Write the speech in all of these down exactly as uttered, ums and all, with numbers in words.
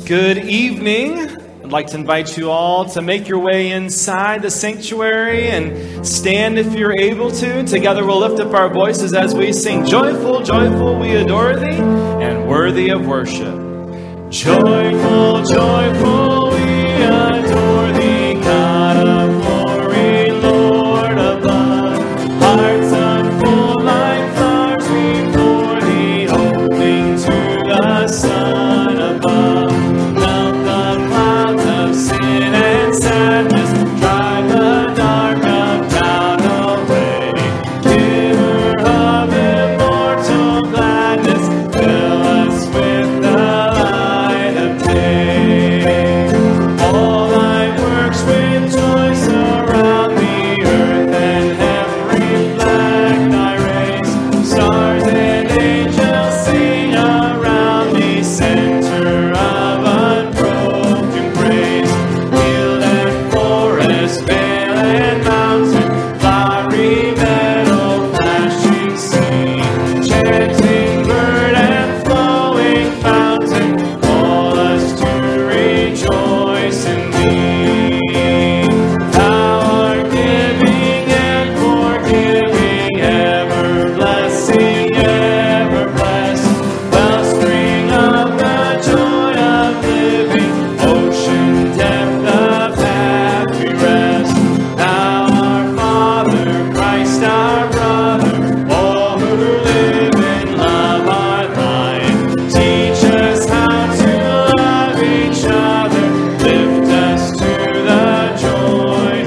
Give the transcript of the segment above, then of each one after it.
Good evening. I'd like to invite you all to make your way inside the sanctuary and stand if you're able to. Together we'll lift up our voices as we sing, Joyful, joyful, we adore thee, and worthy of worship. Joyful, joyful, we adore thee, God of glory, Lord of love. Hearts unfold like flowers we pour thee, hoping to the sun above. Melt the clouds of sin and sadness, drive the dark of doubt away. Giver of immortal gladness, fill us with the light of day. All thy works with joy surround the earth, and heaven reflect thy rays. Stars and angels sing around thee, center of unbroken praise. Field and forest, vale and mountain, flowery meadow, flashing sea, chanting bird and flowing fountain, call us to rejoice in thee. Thou art giving and forgiving, ever blessing, ever blessed, wellspring of the joy of living, ocean depth of happy rest. Thou our Father, Christ our brother, all who live in love are thine. Teach us how to love each other, lift us to the joy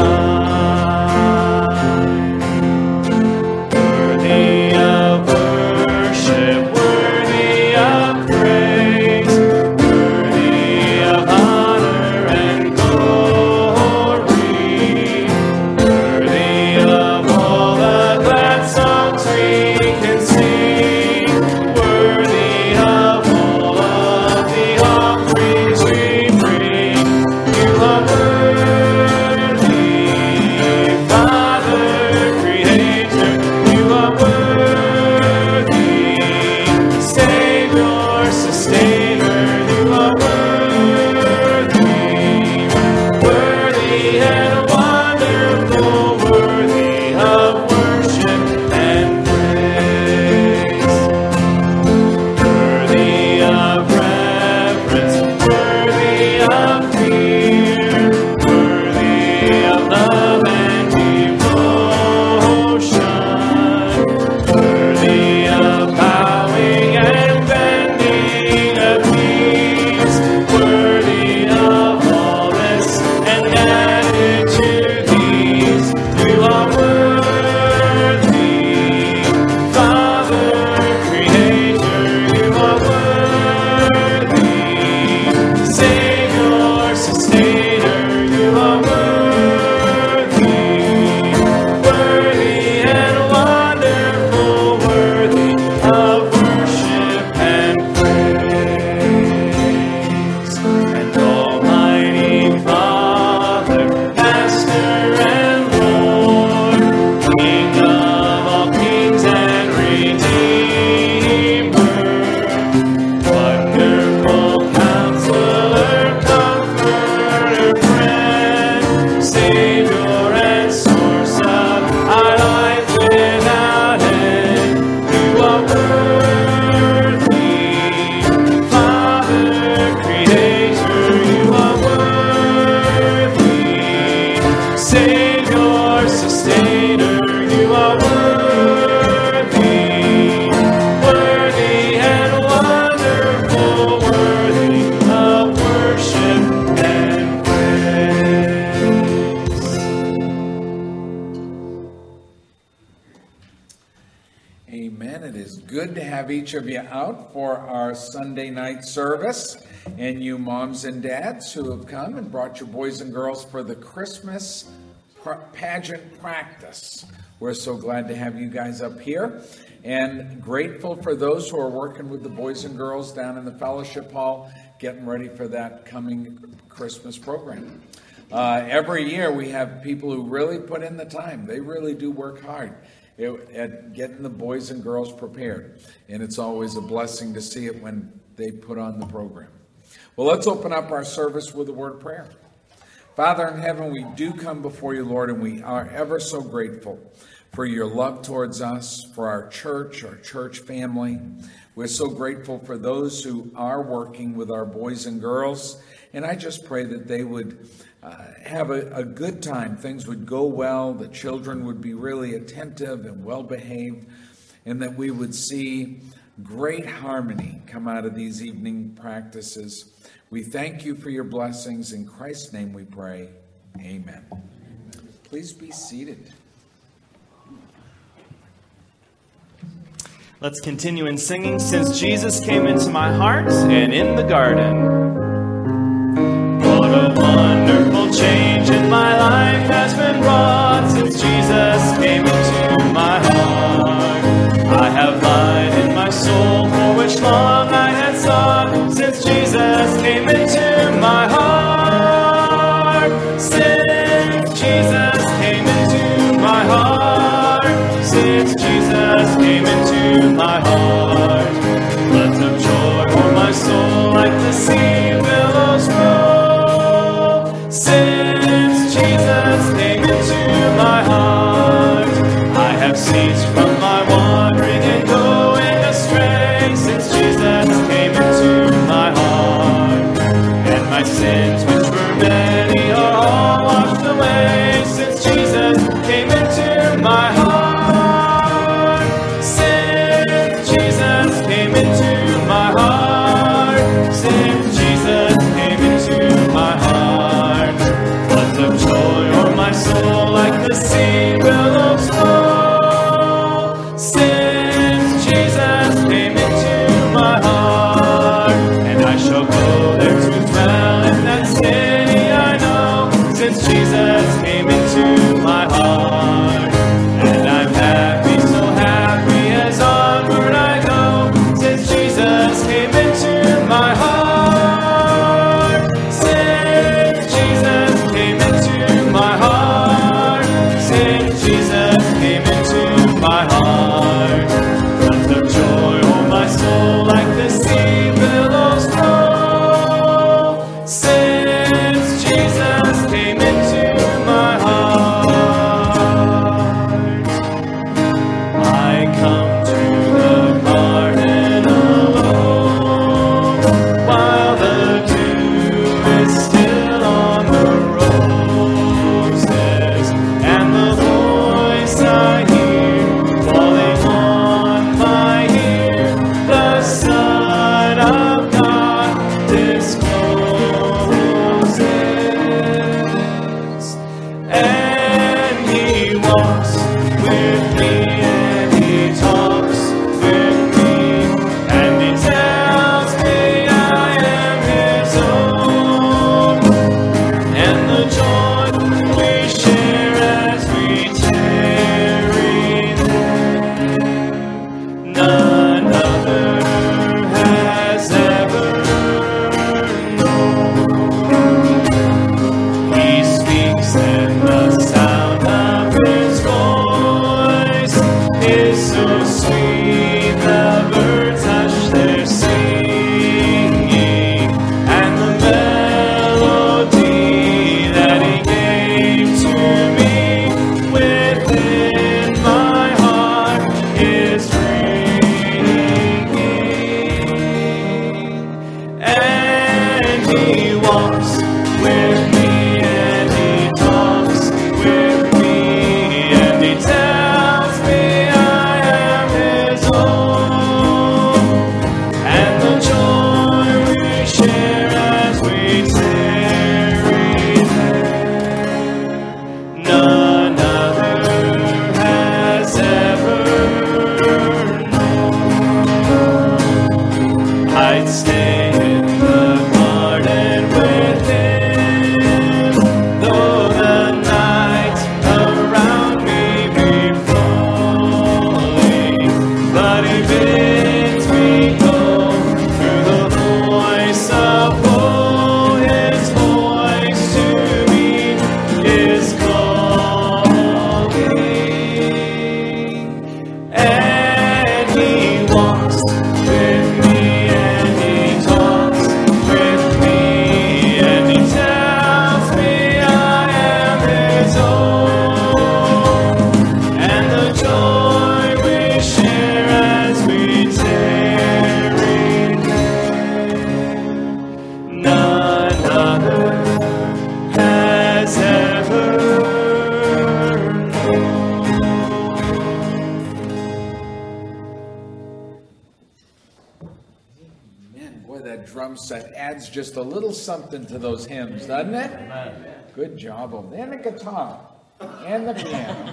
divine. Worthy of worship, worthy of praise, worthy of honor and glory, worthy of all the glad songs we can sing, worthy of all of the offerings we bring. You are worthy, Father, Creator. You are worthy, Savior, Sustainer. You are worthy, worthy and wonderful, worthy of worship and praise, worthy of reverence, worthy of fear, worthy of love and devotion, worthy of bowing and bending of knees, worthy of all this and added to these. You are worthy, Father, Creator. You are worthy, Savior, Sustainer. You are worthy, worthy and wonderful, worthy of worship and praise. And Almighty Father, Master and Lord, King of all kings and Redeemer, wonderful Counselor, Comforter, Friend, Savior and source of our life without end. You are worthy, Father, Creator. You are worthy, Savior, Sustainer. You are worthy, worthy and wonderful, worthy of worship and praise. Amen. It is good to have each of you out for our Sunday night service, and you moms and dads who have come and brought your boys and girls for the Christmas pr- pageant practice. We're so glad to have you guys up here, and grateful for those who are working with the boys and girls down in the fellowship hall, getting ready for that coming Christmas program. Uh, every year we have people who really put in the time. They really do work hard at getting the boys and girls prepared. And it's always a blessing to see it when they put on the program. Well, let's open up our service with a word of prayer. Father in heaven, we do come before you, Lord, and we are ever so grateful for your love towards us, for our church, our church family. We're so grateful for those who are working with our boys and girls, and I just pray that they would uh, have a, a good time. Things would go well, the children would be really attentive and well-behaved, and that we would see great harmony come out of these evening practices. We thank you for your blessings. In Christ's name we pray. Amen. Please be seated. Let's continue in singing Since Jesus Came Into My Heart and in the Garden. What a wonderful change in my life has been wrought since Jesus came into my heart. I have light in my soul for which long I had sought since Jesus came into my heart. Since Jesus came into my heart. Since Jesus came into my heart. Floods of joy for my soul like the sea billows roll. Since Jesus came into my heart, I have ceased from my wandering and going astray. Since Jesus came into my heart, and my sins, which were many, are all washed away. Since Jesus came into my heart, since Jesus came into my heart, since Jesus came into my heart, floods of joy o'er my soul like the sea billows flow. Since Jesus came into my heart, and I shall go there to dwell in that city I know. Since Jesus came into my heart, and I'm happy, so happy as onward I go. Since Jesus came into my heart, since Jesus came into my heart, since Jesus came into my heart, floods of joy o'er my soul like the sea billows flow. Since Jesus came into my heart, I come to the garden alone, while the dew is still on the roses, and the voice I hear falling on my ear, the Son of God discloses. And he walks with me, and he talks with me, and he tells me I am his own, and the joy we share as we tarry there, none other has ever known. He speaks, and the sound of his voice is so sweet, the birds hush their singing, and the melody that he gave to me within my heart is ringing. And he walks with me, and he talks with me, and he tells me I am his own, and the joy we share as we tarry there, none other has ever known. I'd stay in the garden with him, though the night around me be falling, but he bids me go through the voice of woe. His voice to me is calling, and he walks with me, and he talks Boy, that drum set adds just a little something to those hymns, doesn't it? Amen. Good job of them. And the guitar. And the piano.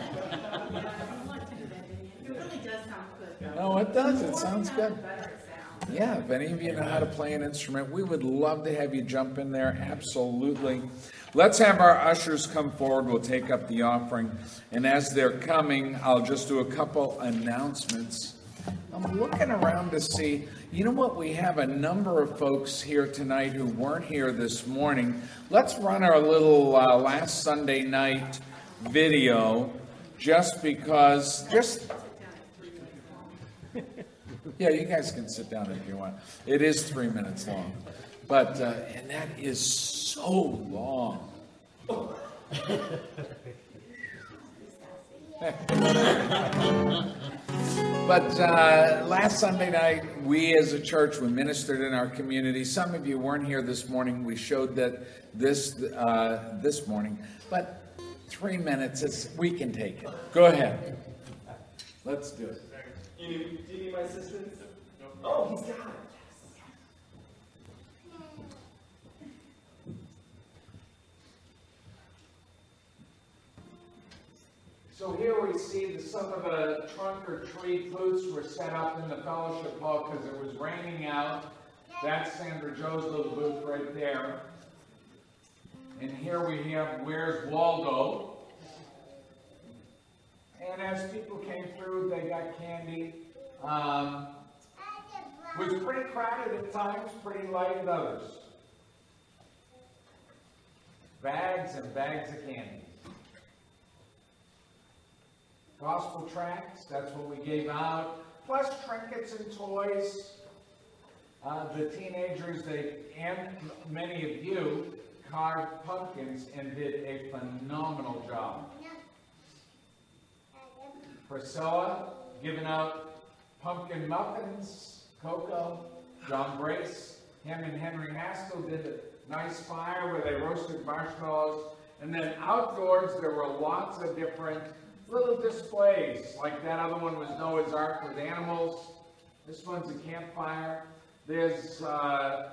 It really does sound good, though. No, it does. It sounds The more good. we have, the better it sounds. Yeah, if any of you know how to play an instrument, we would love to have you jump in there. Absolutely. Let's have our ushers come forward. We'll take up the offering. And as they're coming, I'll just do a couple announcements. I'm looking around to see, you know what, we have a number of folks here tonight who weren't here this morning. Let's run our little uh, last Sunday night video just because, just, yeah, you guys can sit down if you want. It is three minutes long, but, uh, and that is so long. But uh, last Sunday night, we as a church, we ministered in our community. Some of you weren't here this morning. We showed that this uh, this morning. But three minutes, is, we can take it. Go ahead. Let's do it. You need, do you need my assistance? Oh, he's got it. So here we see that some of the trunk or tree booths were set up in the fellowship hall because it was raining out. That's Sandra Joe's little booth right there. And here we have Where's Waldo? And as people came through, they got candy. Um, it was pretty crowded at times, pretty light at others. Bags and bags of candy. Gospel tracts, that's what we gave out, plus trinkets and toys. Uh, the teenagers, they and many of you carved pumpkins and did a phenomenal job. Priscilla giving out pumpkin muffins, cocoa. John Brace, him and Henry Haskell did a nice fire where they roasted marshmallows. And then outdoors, there were lots of different little displays, like that other one was Noah's Ark with animals. This one's a campfire. There's uh,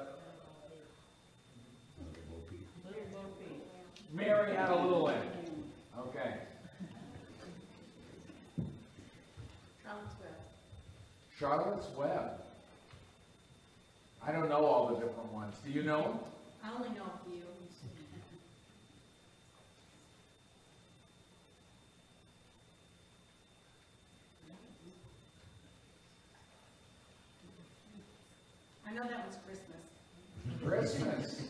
Mary had a little lamb. Okay. Charlotte's Web. Charlotte's Web. I don't know all the different ones. Do you know them? I only know a few. I know that was Christmas. Christmas.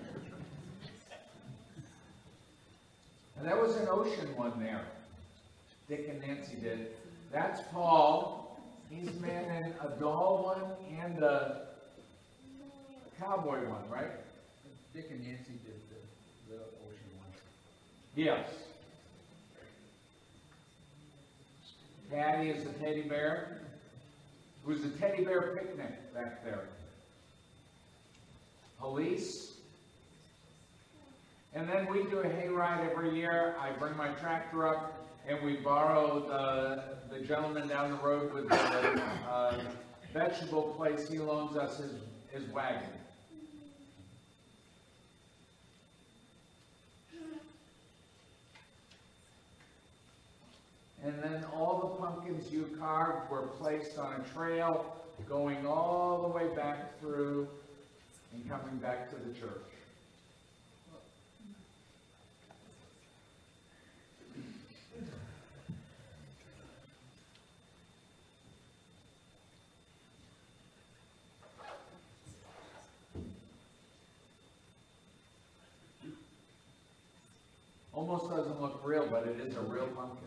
And there was an ocean one there. Dick and Nancy did. That's Paul. He's manning a doll one and a cowboy one, right? Dick and Nancy did the, the ocean one. Yes. Patty is the teddy bear. It was a teddy bear picnic back there. Police. And then we do a hayride every year. I bring my tractor up and we borrow the, the gentleman down the road with the uh, vegetable place. He loans us his, his wagon. And then all the pumpkins you carved were placed on a trail going all the way back through and coming back to the church. Almost doesn't look real, but it is a real pumpkin.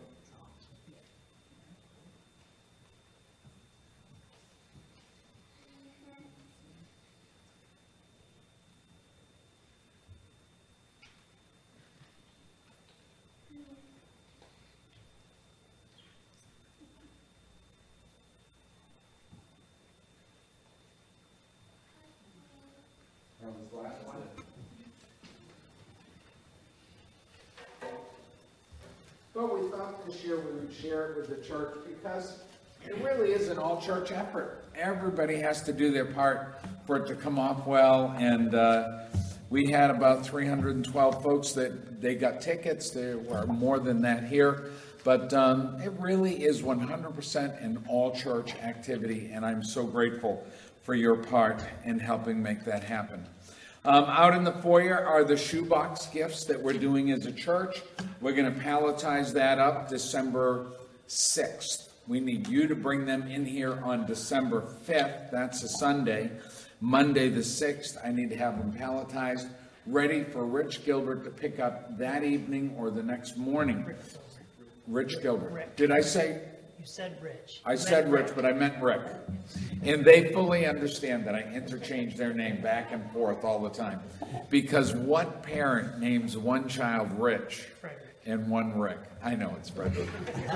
That was the last one. But we thought this year we would share it with the church because it really is an all-church effort. Everybody has to do their part for it to come off well. And uh, we had about three hundred twelve folks that they got tickets. There were more than that here. But um, it really is one hundred percent an all-church activity, and I'm so grateful for your part in helping make that happen. Um, out in the foyer are the shoebox gifts that we're doing as a church. We're going to palletize that up December sixth. We need you to bring them in here on December fifth. That's a Sunday. Monday the sixth, I need to have them palletized, ready for Rich Gilbert to pick up that evening or the next morning. Rich Gilbert. Rick. Did I say? You said Rich. I said Rich, but I meant Rick. And they fully understand that I interchange their name back and forth all the time. Because what parent names one child Rich and one Rick? I know it's Frederick.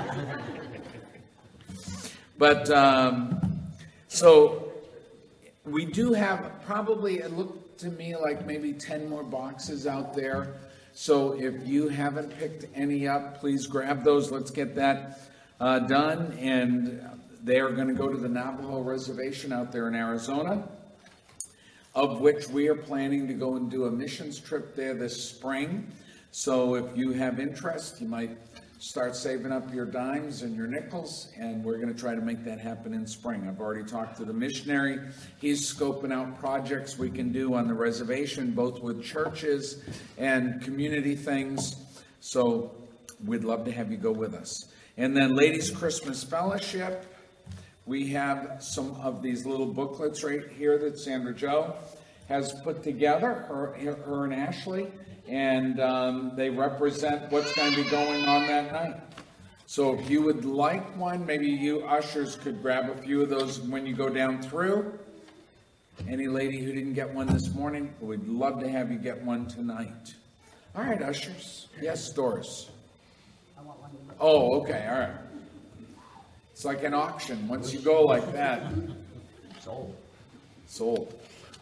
But, um, so we do have probably, it looked to me like maybe ten more boxes out there. So if you haven't picked any up, please grab those. Let's get that uh, done. And they are going to go to the Navajo Reservation out there in Arizona, of which we are planning to go and do a missions trip there this spring. So if you have interest, you might start saving up your dimes and your nickels, and we're going to try to make that happen in spring. I've already talked to the missionary. He's scoping out projects we can do on the reservation, both with churches and community things. So we'd love to have you go with us. And then Ladies Christmas Fellowship, we have some of these little booklets right here that Sandra Jo has put together, her, her and Ashley. And um, they represent what's going to be going on that night. So if you would like one, maybe you ushers could grab a few of those when you go down through. Any lady who didn't get one this morning, we'd love to have you get one tonight. All right, ushers. Yes, Doris. I want one. Oh, okay, all right. It's like an auction. Once you go like that. Sold. Sold.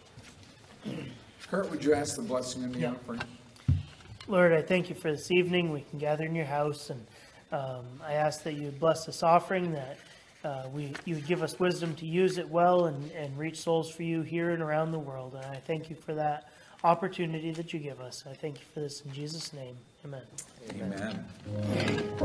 Kurt, would you ask the blessing in the Yeah. offering? Lord, I thank you for this evening. We can gather in your house, and um, I ask that you would bless this offering, that uh, we you would give us wisdom to use it well and, and reach souls for you here and around the world. And I thank you for that opportunity that you give us. I thank you for this in Jesus' name. Amen. Amen.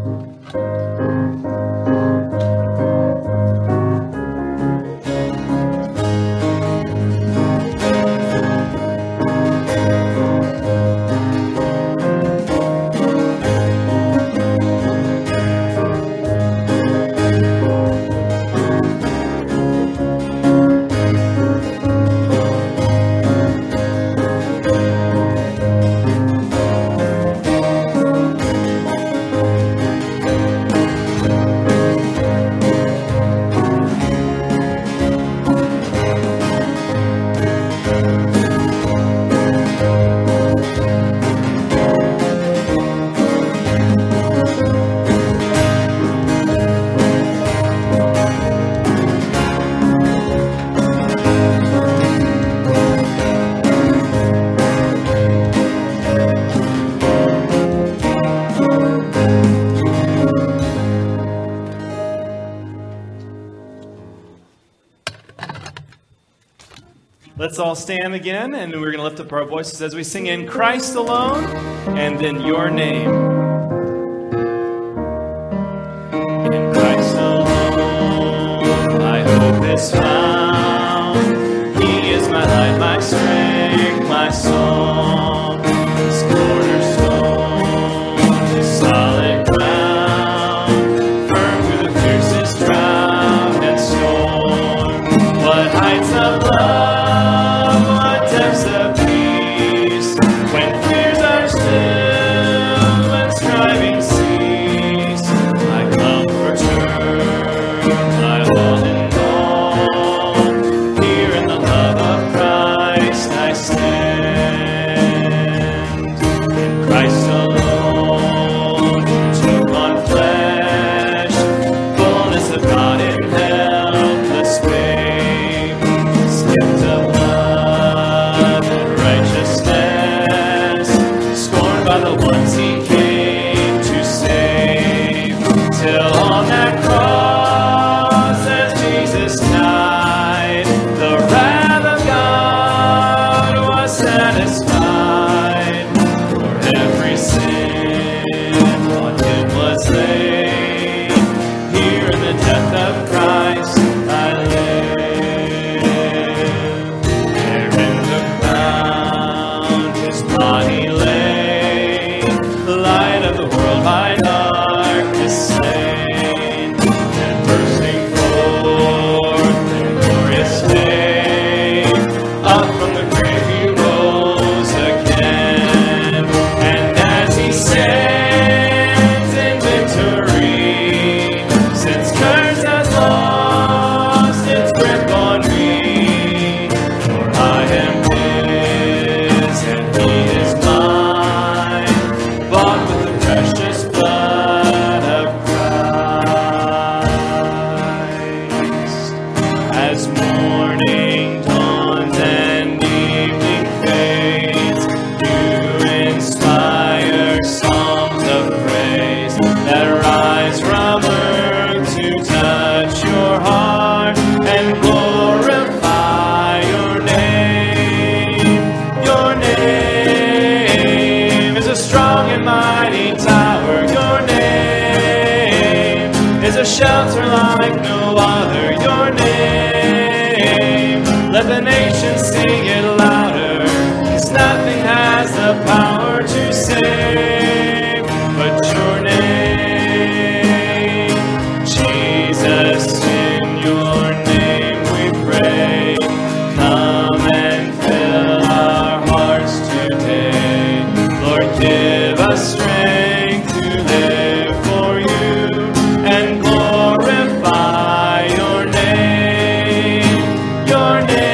Let's all stand again, and we're going to lift up our voices as we sing in Christ alone, and then your name. In Christ alone, my hope is found. He is my light, my strength, my song. His cornerstone is solid ground, firm through the fiercest drought and storm. What heights of love, depths of peace, when fears are still, when shelter like no other, your name. Let the nations sing it louder, 'cause nothing has the power to save but your name. Jesus, in your name we pray. Come and fill our hearts today. Lord, give us strength to live for you and glorify your name. Your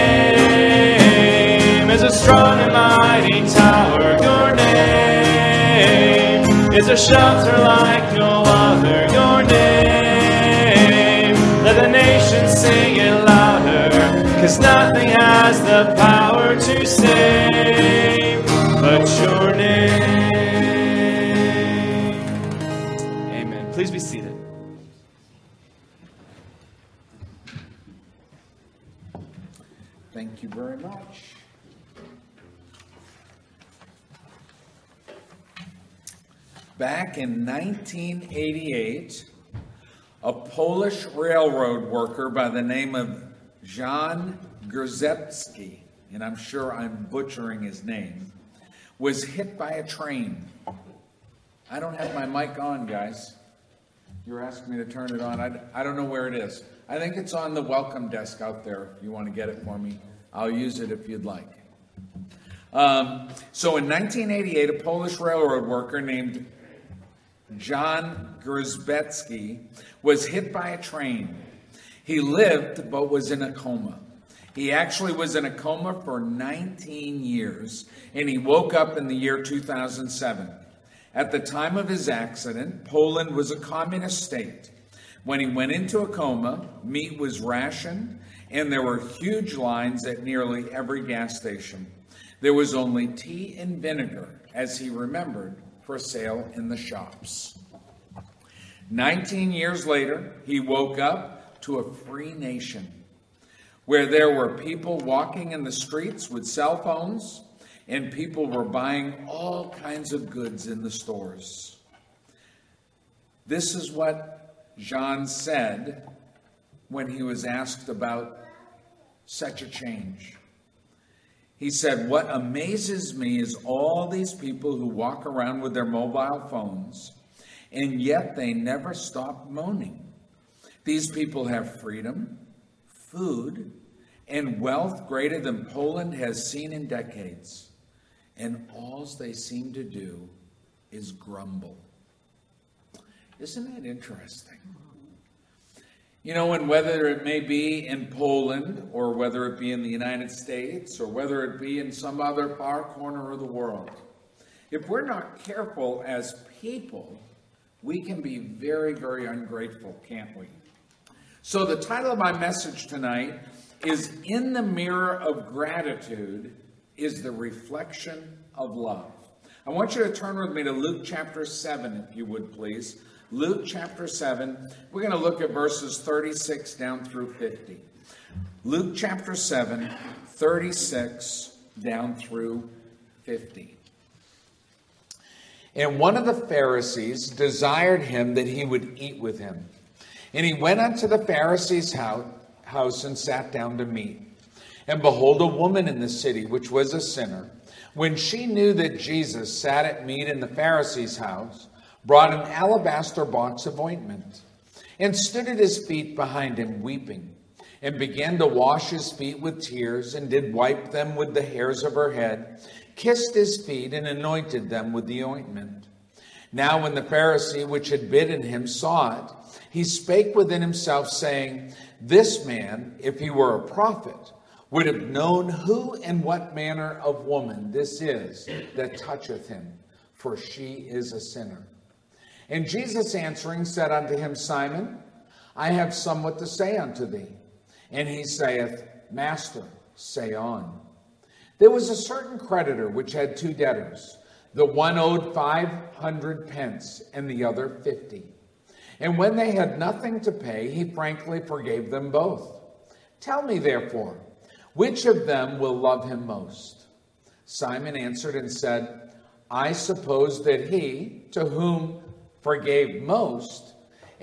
name is a strong and mighty tower. Your name is a shelter like no other. Your name, let the nations sing it louder, 'cause nothing has the power to save but your name. Amen. Please be seated. Thank you very much. Back in nineteen eighty-eight, a Polish railroad worker by the name of Jan Grzycki, and I'm sure I'm butchering his name, was hit by a train. I don't have my mic on, guys. You're asking me to turn it on. I, I don't know where it is. I think it's on the welcome desk out there. If you want to get it for me, I'll use it if you'd like. Um, so in nineteen eighty-eight, a Polish railroad worker named Jan Grzycki was hit by a train. He lived but was in a coma. He actually was in a coma for nineteen years, and he woke up in the year two thousand seven. At the time of his accident, Poland was a communist state. When he went into a coma, meat was rationed, and there were huge lines at nearly every gas station. There was only tea and vinegar, as he remembered, for sale in the shops. Nineteen years later, he woke up to a free nation, where there were people walking in the streets with cell phones, and people were buying all kinds of goods in the stores. This is what Jean said when he was asked about such a change. He said, "What amazes me is all these people who walk around with their mobile phones, and yet they never stop moaning. These people have freedom, food, and wealth greater than Poland has seen in decades. And all they seem to do is grumble." Isn't that interesting? You know, and whether it may be in Poland, or whether it be in the United States, or whether it be in some other far corner of the world, if we're not careful as people, we can be very, very ungrateful, can't we? So the title of my message tonight is "In the Mirror of Gratitude is the Reflection of Love." I want you to turn with me to Luke chapter seven, if you would please. Luke chapter seven, we're going to look at verses thirty-six down through fifty. Luke chapter seven, thirty-six down through fifty. And one of the Pharisees desired him that he would eat with him. And he went unto the Pharisee's house and sat down to meat. And behold, a woman in the city, which was a sinner, when she knew that Jesus sat at meat in the Pharisee's house, brought an alabaster box of ointment, and stood at his feet behind him, weeping, and began to wash his feet with tears, and did wipe them with the hairs of her head, kissed his feet, and anointed them with the ointment. Now when the Pharisee which had bidden him saw it, he spake within himself, saying, "This man, if he were a prophet, would have known who and what manner of woman this is that toucheth him, for she is a sinner." And Jesus answering said unto him, "Simon, I have somewhat to say unto thee." And he saith, "Master, say on." There was a certain creditor which had two debtors. The one owed five hundred pence, and the other fifty. And when they had nothing to pay, he frankly forgave them both. "Tell me therefore, which of them will love him most?" Simon answered and said, "I suppose that he, to whom forgave most,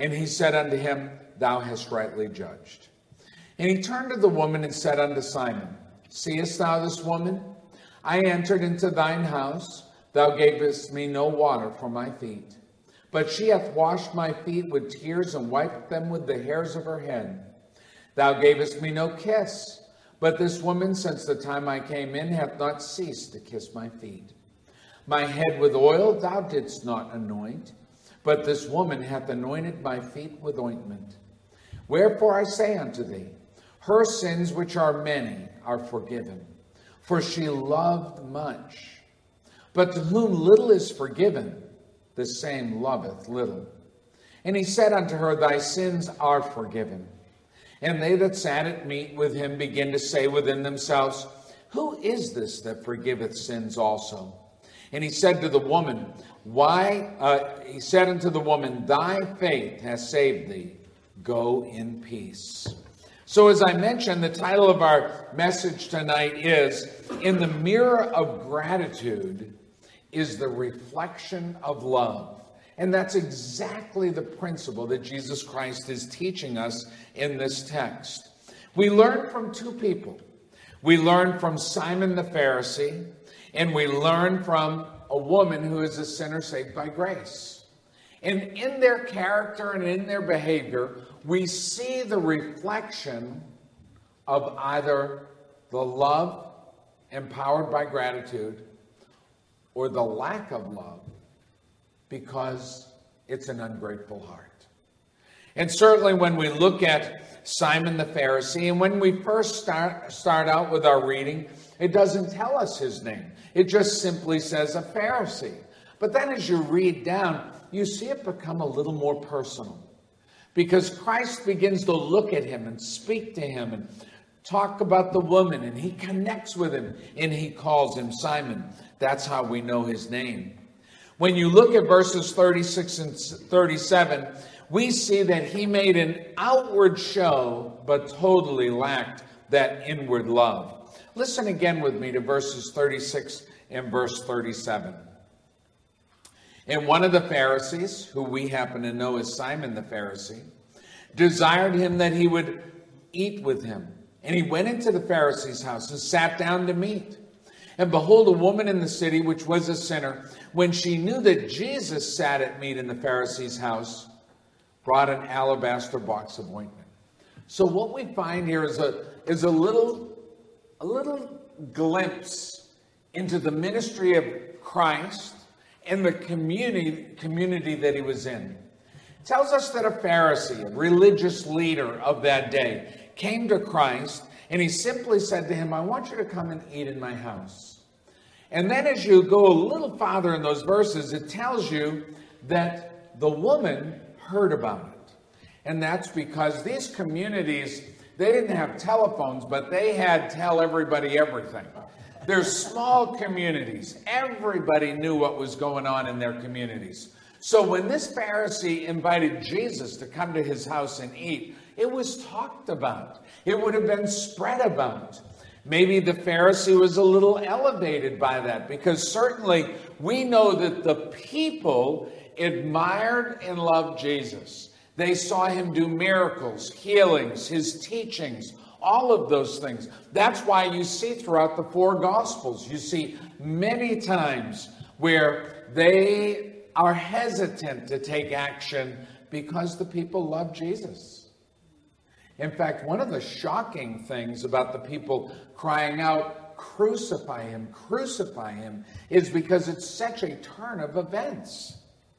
And he said unto him, Thou hast rightly judged. And he turned to the woman and said unto Simon, Seest thou this woman? I entered into thine house. Thou gavest me no water for my feet, but she hath washed my feet with tears and wiped them with the hairs of her head. Thou gavest me no kiss, but this woman, since the time I came in, hath not ceased to kiss my feet. My head with oil thou didst not anoint, but this woman hath anointed my feet with ointment. Wherefore I say unto thee, her sins, which are many, are forgiven, for she loved much. But to whom little is forgiven, the same loveth little. And he said unto her, Thy sins are forgiven. And they that sat at meat with him began to say within themselves, Who is this that forgiveth sins also? And he said to the woman, Why? Uh, he said unto the woman, Thy faith hath saved thee. Go in peace. So as I mentioned, the title of our message tonight is, In the Mirror of Gratitude is the Reflection of Love. And that's exactly the principle that Jesus Christ is teaching us in this text. We learn from two people. We learn from Simon the Pharisee, and we learn from a woman who is a sinner saved by grace. And in their character and in their behavior, we see the reflection of either the love empowered by gratitude or the lack of love because it's an ungrateful heart. And certainly when we look at Simon the Pharisee, and when we first start, start out with our reading, it doesn't tell us his name. It just simply says a Pharisee. But then as you read down, you see it become a little more personal, because Christ begins to look at him and speak to him and talk about the woman, and he connects with him, and he calls him Simon. That's how we know his name. When you look at verses thirty-six and thirty-seven, we see that he made an outward show, but totally lacked that inward love. Listen again with me to verses thirty-six and verse thirty-seven. And one of the Pharisees, who we happen to know as Simon the Pharisee, desired him that he would eat with him. And he went into the Pharisee's house and sat down to meat. And behold, a woman in the city, which was a sinner, when she knew that Jesus sat at meat in the Pharisee's house, brought an alabaster box of ointment. So what we find here is a, is a little, a little glimpse into the ministry of Christ and the community, community that he was in. It tells us that a Pharisee, a religious leader of that day, came to Christ, and he simply said to him, I want you to come and eat in my house. And then as you go a little farther in those verses, it tells you that the woman heard about it. And that's because these communities, they didn't have telephones, but they had tell everybody everything. They're small communities. Everybody knew what was going on in their communities. So when this Pharisee invited Jesus to come to his house and eat, it was talked about. It would have been spread about. Maybe the Pharisee was a little elevated by that, because certainly we know that the people admired and loved Jesus. They saw him do miracles, healings, his teachings, all of those things. That's why you see throughout the four Gospels, you see many times where they are hesitant to take action because the people love Jesus. In fact, one of the shocking things about the people crying out, crucify him, crucify him, is because it's such a turn of events.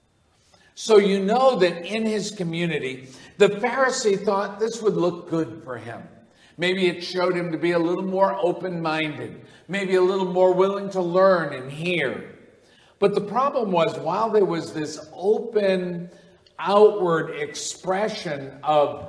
So you know that in his community, the Pharisee thought this would look good for him. Maybe it showed him to be a little more open-minded, maybe a little more willing to learn and hear. But the problem was, while there was this open, outward expression of,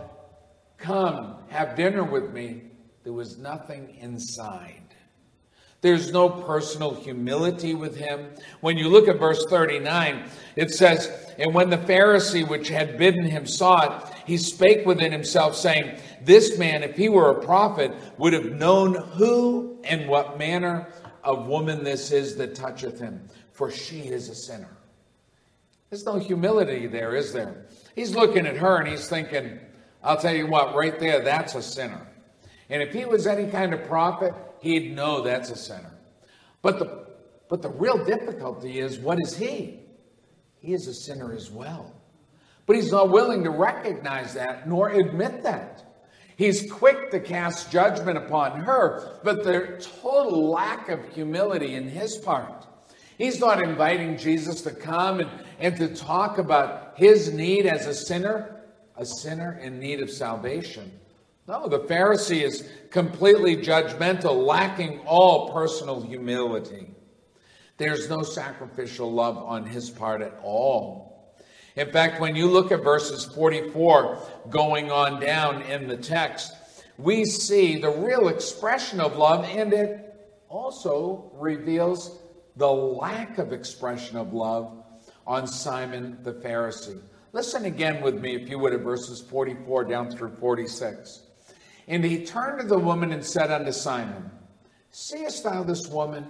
come, have dinner with me, there was nothing inside. There's no personal humility with him. When you look at verse thirty-nine, it says, and when the Pharisee which had bidden him saw it, he spake within himself, saying, this man, if he were a prophet, would have known who and what manner of woman this is that toucheth him, for she is a sinner. There's no humility there, is there? He's looking at her and he's thinking, I'll tell you what, right there, that's a sinner. And if he was any kind of prophet, he'd know that's a sinner. But the, but the real difficulty is, what is he? He is a sinner as well. But he's not willing to recognize that nor admit that. He's quick to cast judgment upon her, but the total lack of humility in his part. He's not inviting Jesus to come and, and to talk about his need as a sinner, a sinner in need of salvation. No, the Pharisee is completely judgmental, lacking all personal humility. There's no sacrificial love on his part at all. In fact, when you look at verses forty-four going on down in the text, we see the real expression of love, and it also reveals the lack of expression of love on Simon the Pharisee. Listen again with me, if you would, at verses forty-four down through forty-six. And he turned to the woman and said unto Simon, Seest thou this woman?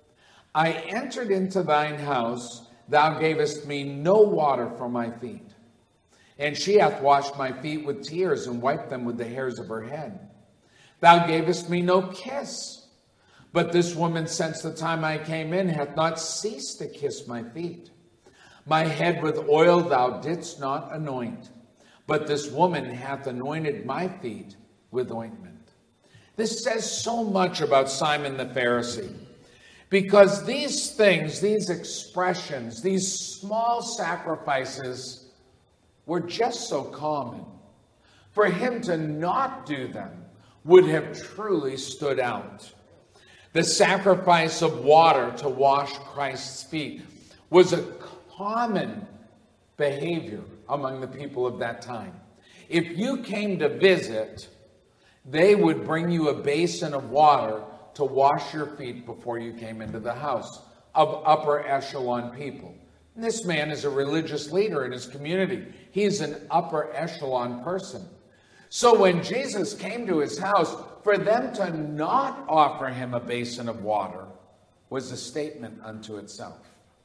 I entered into thine house, thou gavest me no water for my feet. And she hath washed my feet with tears and wiped them with the hairs of her head. Thou gavest me no kiss. But this woman, since the time I came in, hath not ceased to kiss my feet. My head with oil thou didst not anoint, but this woman hath anointed my feet with ointment. This says so much about Simon the Pharisee, because these things, these expressions, these small sacrifices were just so common. For him to not do them would have truly stood out. The sacrifice of water to wash Christ's feet was a common behavior among the people of that time. If you came to visit, they would bring you a basin of water to wash your feet before you came into the house of upper echelon people. And this man is a religious leader in his community. He's an upper echelon person. So when Jesus came to his house, for them to not offer him a basin of water was a statement unto itself.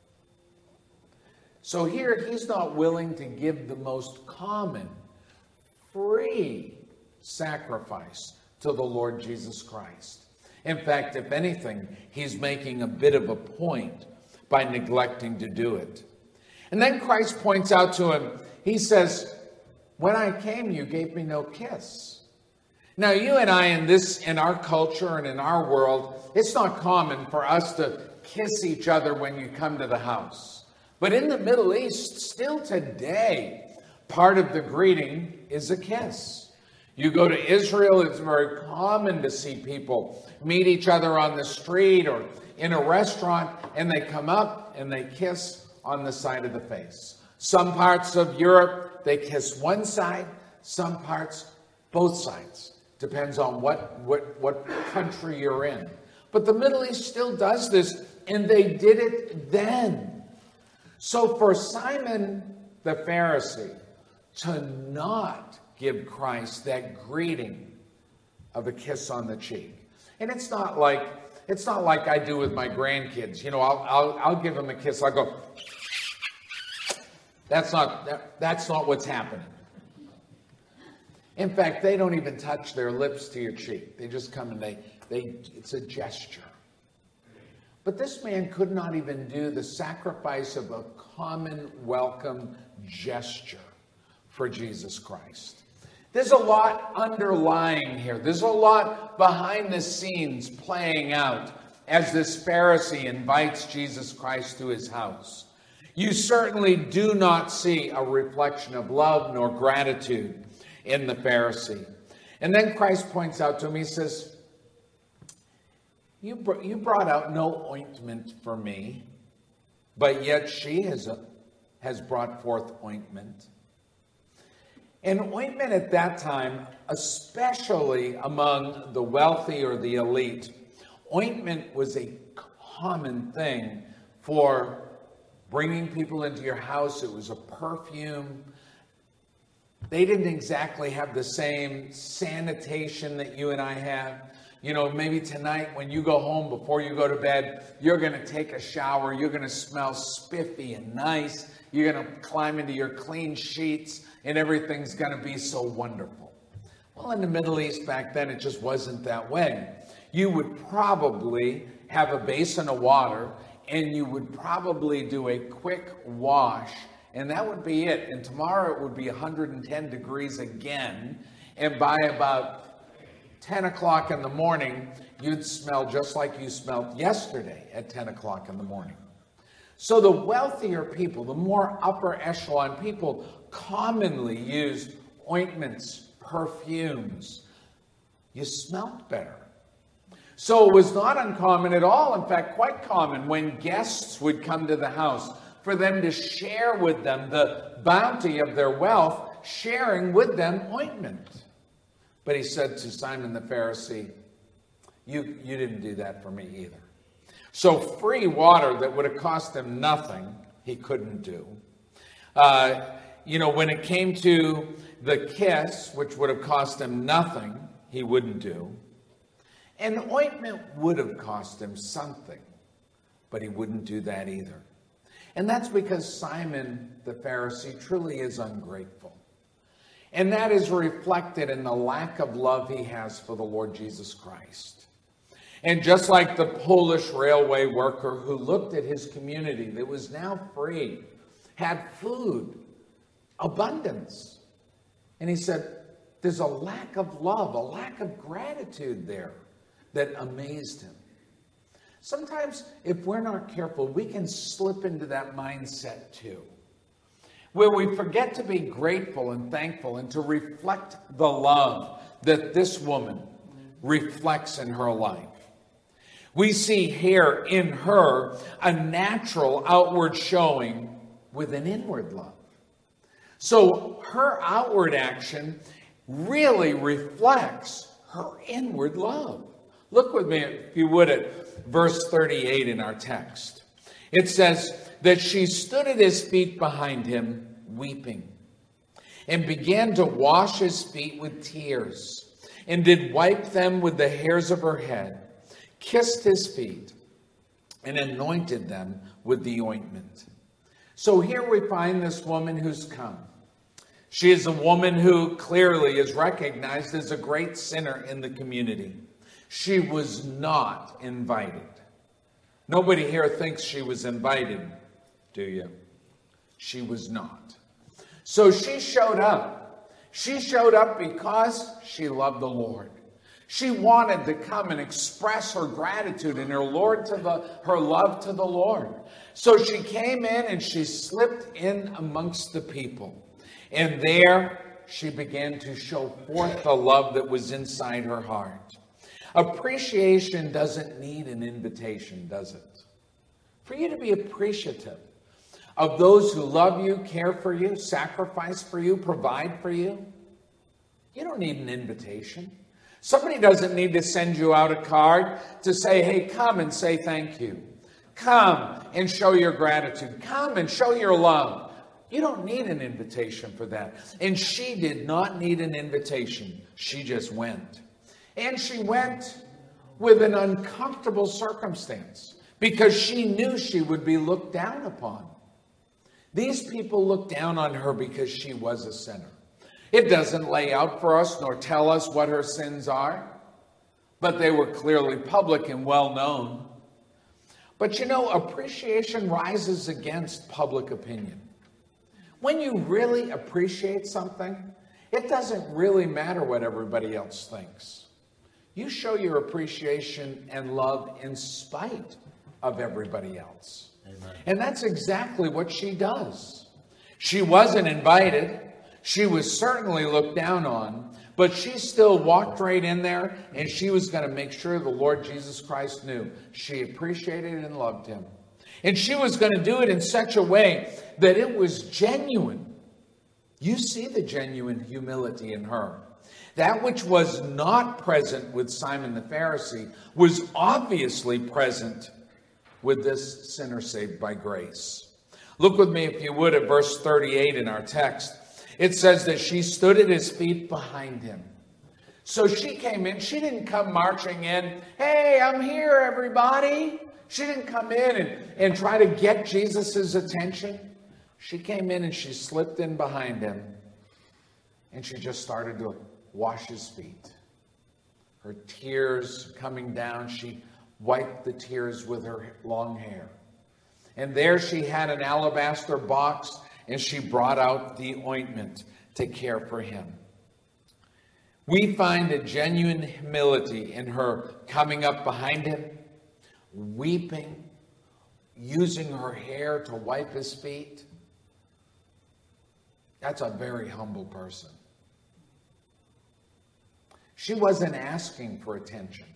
So here he's not willing to give the most common, free sacrifice to the Lord Jesus Christ. In fact, if anything, he's making a bit of a point by neglecting to do it. And then Christ points out to him, he says, when I came, you gave me no kiss. Now, you and I in this, in our culture and in our world, it's not common for us to kiss each other when you come to the house. But in the Middle East, still today, part of the greeting is a kiss. You go to Israel, it's very common to see people meet each other on the street or in a restaurant, and they come up and they kiss on the side of the face. Some parts of Europe, they kiss one side, some parts, both sides. Depends on what, what, what country you're in. But the Middle East still does this, and they did it then. So for Simon the Pharisee to not give Christ that greeting of a kiss on the cheek. And it's not like it's not like I do with my grandkids. You know, I'll I'll, I'll give them a kiss. I'll go. That's not that, that's not what's happening. In fact, they don't even touch their lips to your cheek. They just come and they they it's a gesture. But this man could not even do the sacrifice of a common welcome gesture for Jesus Christ. There's a lot underlying here. There's a lot behind the scenes playing out as this Pharisee invites Jesus Christ to his house. You certainly do not see a reflection of love nor gratitude in the Pharisee. And then Christ points out to him, he says, you, br- you brought out no ointment for me, but yet she has, a, has brought forth ointment. And ointment at that time, especially among the wealthy or the elite, ointment was a common thing for bringing people into your house. It was a perfume. They didn't exactly have the same sanitation that you and I have. You know, maybe tonight when you go home before you go to bed, you're going to take a shower. You're going to smell spiffy and nice. You're going to climb into your clean sheets and everything's going to be so wonderful. Well, in the Middle East back then, it just wasn't that way. You would probably have a basin of water and you would probably do a quick wash, and that would be it. And tomorrow it would be one hundred ten degrees again. And by about ten o'clock in the morning, you'd smell just like you smelled yesterday at ten o'clock in the morning. So the wealthier people, the more upper echelon people, commonly used ointments, perfumes. You smelled better. So it was not uncommon at all, in fact, quite common when guests would come to the house for them to share with them the bounty of their wealth, sharing with them ointment. But he said to Simon the Pharisee, you, you didn't do that for me either. So free water that would have cost him nothing, he couldn't do. Uh, you know, when it came to the kiss, which would have cost him nothing, he wouldn't do. And ointment would have cost him something, but he wouldn't do that either. And that's because Simon the Pharisee truly is ungrateful. And that is reflected in the lack of love he has for the Lord Jesus Christ. And just like the Polish railway worker who looked at his community that was now free, had food, abundance, and he said, there's a lack of love, a lack of gratitude there that amazed him. Sometimes, if we're not careful, we can slip into that mindset too, where we forget to be grateful and thankful and to reflect the love that this woman reflects in her life. We see here in her a natural outward showing with an inward love. So her outward action really reflects her inward love. Look with me, if you would, at verse thirty-eight in our text. It says that she stood at his feet behind him, weeping, and began to wash his feet with tears, and did wipe them with the hairs of her head, kissed his feet, and anointed them with the ointment. So here we find this woman who's come. She is a woman who clearly is recognized as a great sinner in the community. She was not invited. Nobody here thinks she was invited, do you? She was not. So she showed up. She showed up because she loved the Lord. She wanted to come and express her gratitude and her Lord to the her love to the Lord. So she came in and she slipped in amongst the people. And there she began to show forth the love that was inside her heart. Appreciation doesn't need an invitation, does it? For you to be appreciative of those who love you, care for you, sacrifice for you, provide for you, you don't need an invitation. Somebody doesn't need to send you out a card to say, hey, come and say thank you. Come and show your gratitude. Come and show your love. You don't need an invitation for that. And she did not need an invitation. She just went. And she went with an uncomfortable circumstance because she knew she would be looked down upon. These people looked down on her because she was a sinner. It doesn't lay out for us nor tell us what her sins are, but they were clearly public and well known. But you know, appreciation rises against public opinion. When you really appreciate something, it doesn't really matter what everybody else thinks. You show your appreciation and love in spite of everybody else. Amen. And that's exactly what she does. She wasn't invited. She was certainly looked down on, but she still walked right in there, and she was going to make sure the Lord Jesus Christ knew she appreciated and loved him. And she was going to do it in such a way that it was genuine. You see the genuine humility in her. That which was not present with Simon the Pharisee was obviously present with this sinner saved by grace. Look with me, if you would, at verse thirty-eight in our text. It says that she stood at his feet behind him. So she came in. She didn't come marching in. Hey, I'm here, everybody. She didn't come in and, and try to get Jesus' attention. She came in and she slipped in behind him. And she just started to wash his feet. Her tears coming down, she wiped the tears with her long hair. And there she had an alabaster box, and she brought out the ointment to care for him. We find a genuine humility in her coming up behind him, weeping, using her hair to wipe his feet. That's a very humble person. She wasn't asking for attention.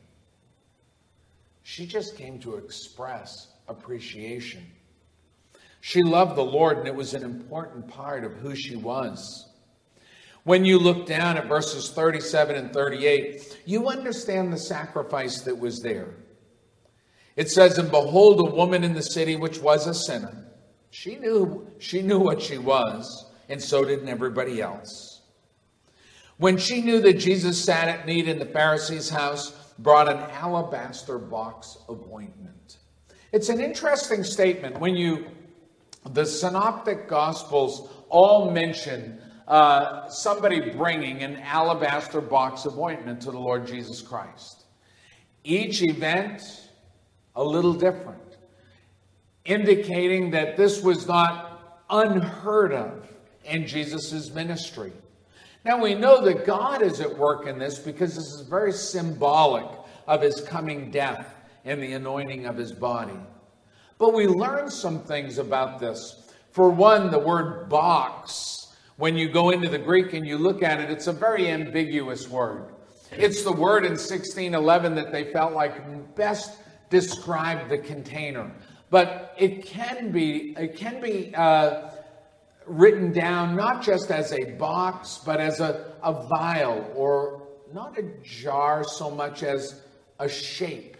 She just came to express appreciation. She loved the Lord, and it was an important part of who she was. When you look down at verses thirty-seven and thirty-eight, you understand the sacrifice that was there. It says, and behold, a woman in the city which was a sinner. She knew, she knew what she was, and so did everybody else. When she knew that Jesus sat at meat in the Pharisee's house, brought an alabaster box of ointment. It's an interesting statement. When you, the Synoptic Gospels all mention uh, somebody bringing an alabaster box of ointment to the Lord Jesus Christ. Each event a little different, indicating that this was not unheard of in Jesus' ministry. Now we know that God is at work in this because this is very symbolic of his coming death and the anointing of his body. But we learn some things about this. For one, the word box, when you go into the Greek and you look at it, it's a very ambiguous word. It's the word in sixteen eleven that they felt like best described the container. But it can be, it can be uh, written down not just as a box, but as a, a vial, or not a jar so much as a shape.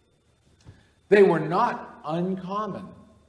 They were not uncommon,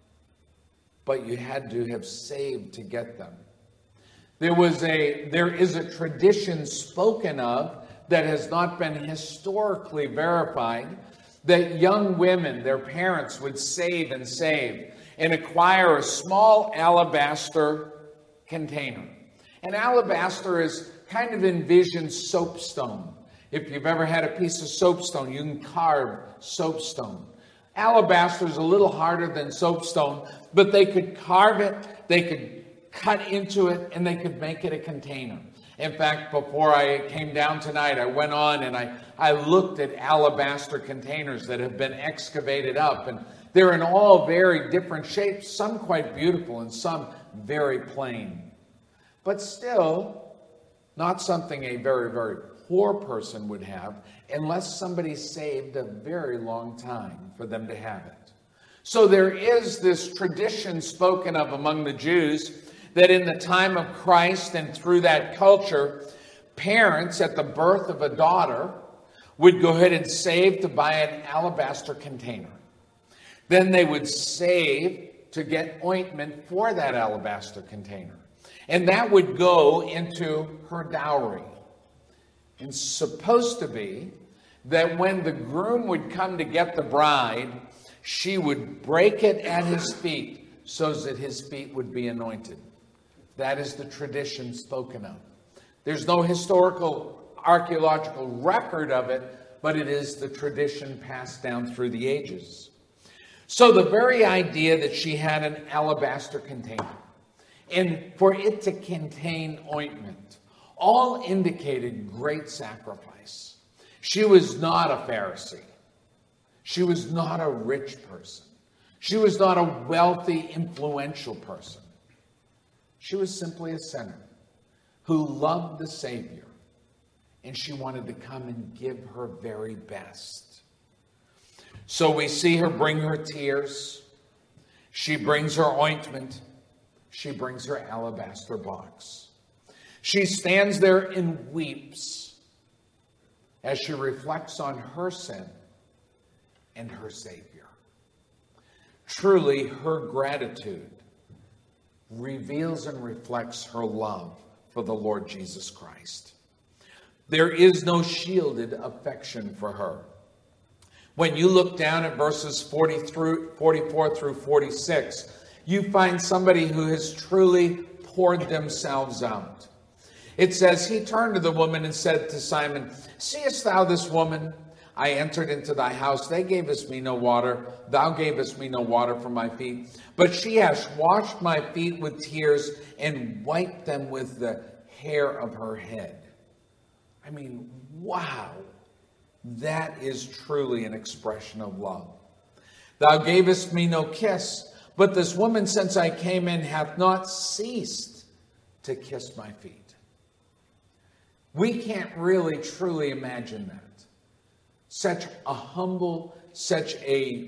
but you had to have saved to get them. There was a, there is a tradition spoken of that has not been historically verified, that young women, their parents, would save and save and acquire a small alabaster container. And alabaster is kind of envisioned soapstone. If you've ever had a piece of soapstone, you can carve soapstone. Alabaster is a little harder than soapstone, but they could carve it, they could cut into it, and they could make it a container. In fact, before I came down tonight, I went on and I, I looked at alabaster containers that have been excavated up, and they're in all very different shapes, some quite beautiful and some very plain. But still, not something a very, very poor person would have unless somebody saved a very long time for them to have it. So there is this tradition spoken of among the Jews that in the time of Christ and through that culture, parents at the birth of a daughter would go ahead and save to buy an alabaster container. Then they would save to get ointment for that alabaster container. And that would go into her dowry. It's supposed to be that when the groom would come to get the bride, she would break it at his feet so that his feet would be anointed. That is the tradition spoken of. There's no historical, archaeological record of it, but it is the tradition passed down through the ages. So the very idea that she had an alabaster container, and for it to contain ointment, all indicated great sacrifice. She was not a Pharisee. She was not a rich person. She was not a wealthy, influential person. She was simply a sinner who loved the Savior, and she wanted to come and give her very best. So we see her bring her tears. She brings her ointment. She brings her alabaster box. She stands there and weeps as she reflects on her sin and her Savior. Truly, her gratitude reveals and reflects her love for the Lord Jesus Christ. There is no shielded affection for her. When you look down at verses forty through forty-four through forty-six, you find somebody who has truly poured themselves out. It says, he turned to the woman and said to Simon, seest thou this woman? I entered into thy house. They gave us me no water. Thou gavest me no water for my feet. But she has washed my feet with tears and wiped them with the hair of her head. I mean, wow. That is truly an expression of love. Thou gavest me no kiss, but this woman, since I came in, hath not ceased to kiss my feet. We can't really truly imagine that. Such a humble, such a,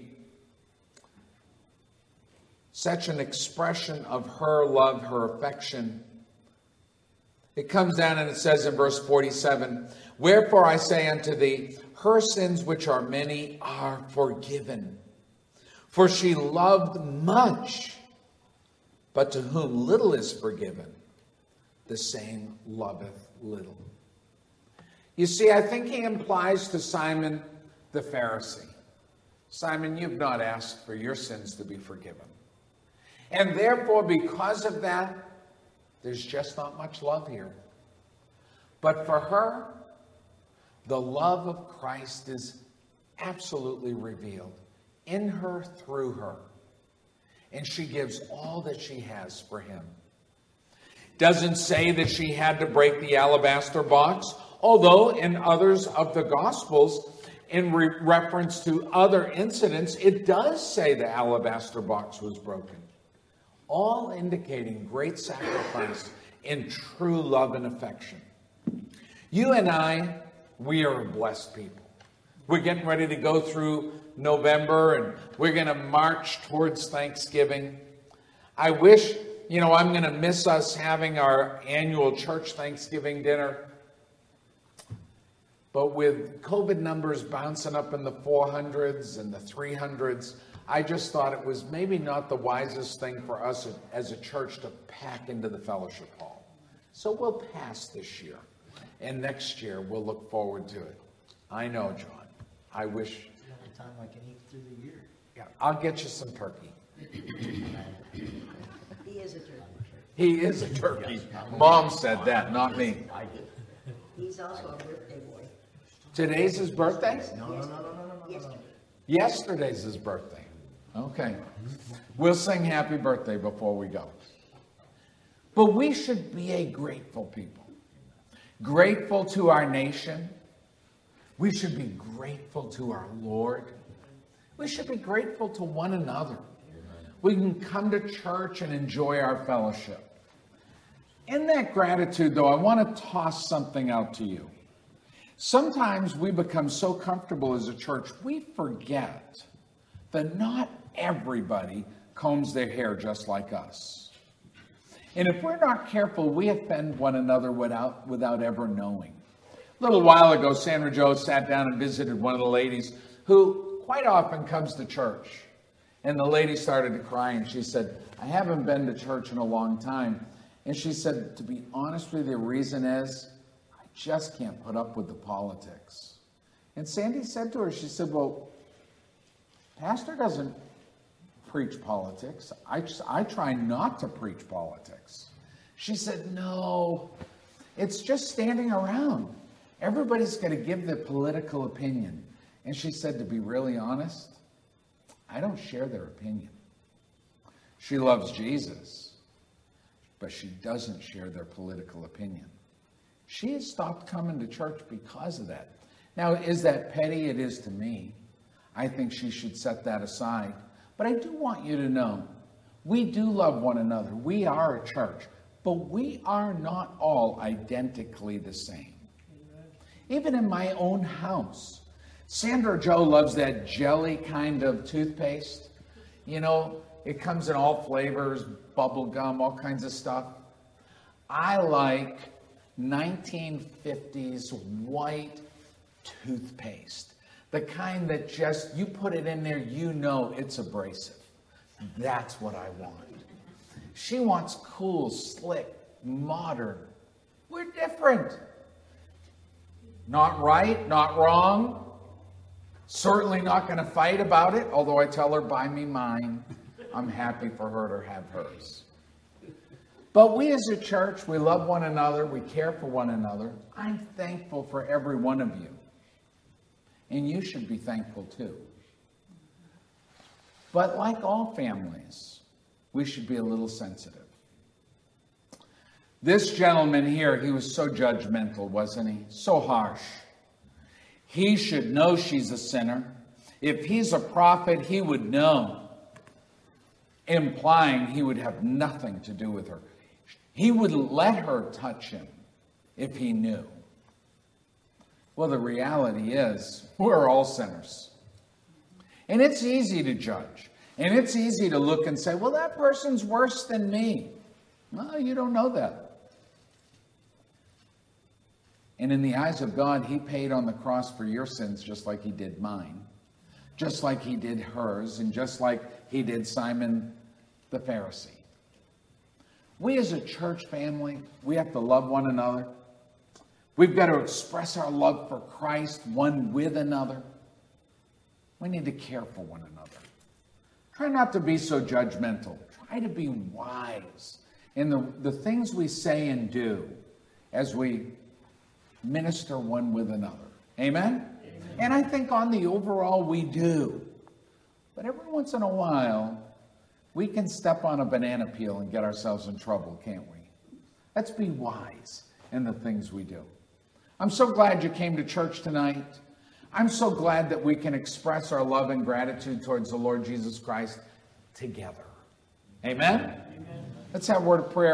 such an expression of her love, her affection. It comes down and it says in verse forty-seven, wherefore I say unto thee, her sins which are many are forgiven. For she loved much, but to whom little is forgiven, the same loveth little. You see, I think he implies to Simon the Pharisee, Simon, you've not asked for your sins to be forgiven. And therefore, because of that, there's just not much love here. But for her, the love of Christ is absolutely revealed in her, through her. And she gives all that she has for him. Doesn't say that she had to break the alabaster box, although in others of the Gospels, in re- reference to other incidents, it does say the alabaster box was broken. All indicating great sacrifice in true love and affection. You and I, we are a blessed people. We're getting ready to go through November and we're going to march towards Thanksgiving. I wish, you know, I'm going to miss us having our annual church Thanksgiving dinner. But with COVID numbers bouncing up in the four hundreds and the three hundreds, I just thought it was maybe not the wisest thing for us as a church to pack into the fellowship hall. So we'll pass this year. And next year, we'll look forward to it. I know, John. I wish. The only time I can eat through the year. Yeah, I'll get you some turkey. He is a turkey. He is a turkey. Mom said that, not me. I did. He's also a birthday boy. Today's his birthday? No, no, no, no, no, no, no. Yesterday. Yesterday's his birthday. Okay. We'll sing happy birthday before we go. But we should be a grateful people. Grateful to our nation. We should be grateful to our Lord. We should be grateful to one another. We can come to church and enjoy our fellowship. In that gratitude, though, I want to toss something out to you. Sometimes we become so comfortable as a church, we forget that not everybody combs their hair just like us. And if we're not careful, we offend one another without, without ever knowing. A little while ago, Sandra Jo sat down and visited one of the ladies who quite often comes to church. And the lady started to cry and she said, I haven't been to church in a long time. And she said, to be honest with you, the reason is I just can't put up with the politics. And Sandy said to her, she said, well, Pastor doesn't preach politics. I, just, I try not to preach politics. She said, no, it's just standing around. Everybody's got to give their political opinion. And she said, to be really honest, I don't share their opinion. She loves Jesus, but she doesn't share their political opinion. She has stopped coming to church because of that. Now, is that petty? It is to me. I think she should set that aside. But I do want you to know, we do love one another. We are a church, but we are not all identically the same. Even in my own house, Sandra Jo loves that jelly kind of toothpaste. You know, it comes in all flavors, bubble gum, all kinds of stuff. I like nineteen fifties white toothpaste. The kind that just, you put it in there, you know it's abrasive. That's what I want. She wants cool, slick, modern. We're different. Not right, not wrong. Certainly not going to fight about it, although I tell her, buy me mine. I'm happy for her to have hers. But we as a church, we love one another. We care for one another. I'm thankful for every one of you. And you should be thankful too. But like all families, we should be a little sensitive. This gentleman here, he was so judgmental, wasn't he? So harsh. He should know she's a sinner. If he's a prophet, he would know, implying he would have nothing to do with her. He wouldn't let her touch him if he knew. Well, the reality is, we're all sinners. And it's easy to judge. And it's easy to look and say, well, that person's worse than me. Well, you don't know that. And in the eyes of God, he paid on the cross for your sins just like he did mine. Just like he did hers, and just like he did Simon the Pharisee. We as a church family, we have to love one another. We've got to express our love for Christ one with another. We need to care for one another. Try not to be so judgmental. Try to be wise in the, the things we say and do as we minister one with another. Amen? Amen? And I think on the overall we do. But every once in a while, we can step on a banana peel and get ourselves in trouble, can't we? Let's be wise in the things we do. I'm so glad you came to church tonight. I'm so glad that we can express our love and gratitude towards the Lord Jesus Christ together. Amen? Amen. Let's have a word of prayer.